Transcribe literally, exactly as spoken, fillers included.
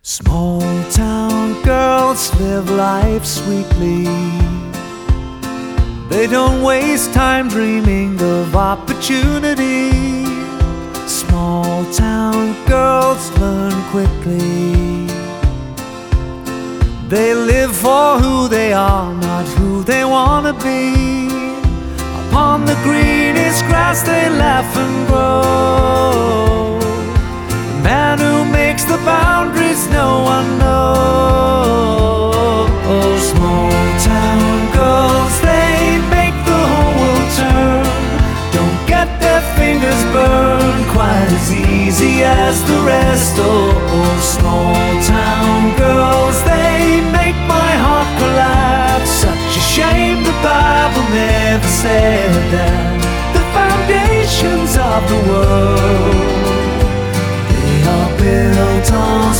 Small town girls live life sweetly. They don't waste time dreaming of opportunity. Small town girls learn quickly. They live for who they are, not who they wanna be. Upon the greenest grass they laugh and grow. The man who makes the boundaries no one knows. Small town girls, they make the whole world turn. Don't get their fingers burned quite as easy as the rest. Oh, oh, small town girls, they make my heart collapse. Such a shame the Bible never said that the foundations of the world, they are built on